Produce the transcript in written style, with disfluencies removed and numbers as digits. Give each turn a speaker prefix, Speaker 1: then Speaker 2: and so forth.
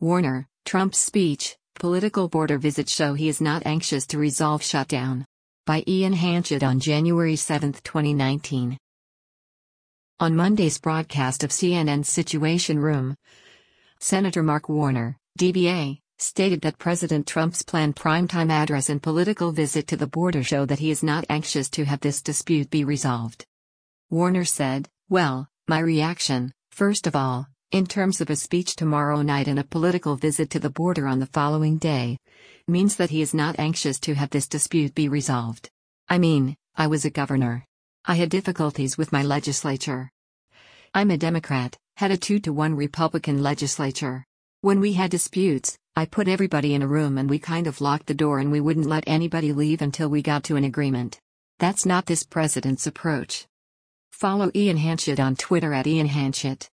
Speaker 1: Warner, Trump's speech, political border visit show he is not anxious to resolve shutdown. By Ian Hanchett on January 7, 2019. On Monday's broadcast of CNN's Situation Room, Senator Mark Warner, DBA, stated that President Trump's planned primetime address and political visit to the border show that he is not anxious to have this dispute be resolved. Warner said, "Well, my reaction, first of all, in terms of a speech tomorrow night and a political visit to the border on the following day, means that he is not anxious to have this dispute be resolved. I mean, I was a governor. I had difficulties with my legislature. I'm a Democrat, had a 2-to-1 Republican legislature. When we had disputes, I put everybody in a room and we kind of locked the door and we wouldn't let anybody leave until we got to an agreement. That's not this president's approach." Follow Ian Hanchett on Twitter @IanHanchett.